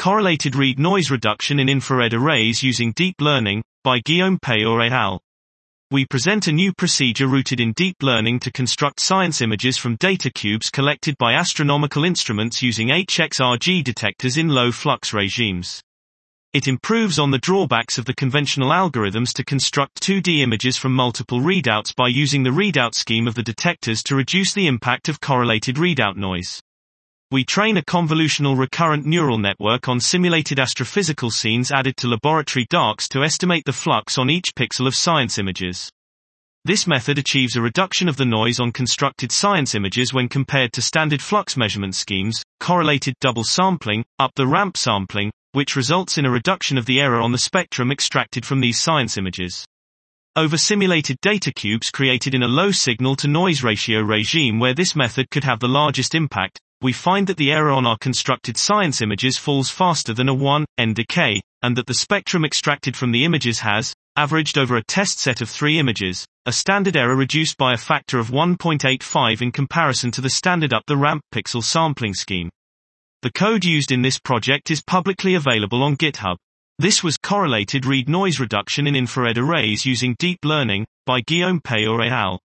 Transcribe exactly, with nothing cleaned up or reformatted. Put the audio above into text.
Correlated read noise reduction in infrared arrays using deep learning, by Guillaume Payor et al. We present a new procedure rooted in deep learning to construct science images from data cubes collected by astronomical instruments using H X R G detectors in low flux regimes. It improves on the drawbacks of the conventional algorithms to construct two D images from multiple readouts by using the readout scheme of the detectors to reduce the impact of correlated readout noise. We train a convolutional recurrent neural network on simulated astrophysical scenes added to laboratory darks to estimate the flux on each pixel of science images. This method achieves a reduction of the noise on constructed science images when compared to standard flux measurement schemes, correlated double sampling, up the ramp sampling, which results in a reduction of the error on the spectrum extracted from these science images. Over simulated data cubes created in a low signal-to-noise ratio regime where this method could have the largest impact, we find that the error on our constructed science images falls faster than a one n decay, and that the spectrum extracted from the images has, averaged over a test set of three images, a standard error reduced by a factor of one point eight five in comparison to the standard up-the-ramp pixel sampling scheme. The code used in this project is publicly available on GitHub. This was Correlated Read Noise Reduction in Infrared Arrays Using Deep Learning, by Guillaume Payor et al.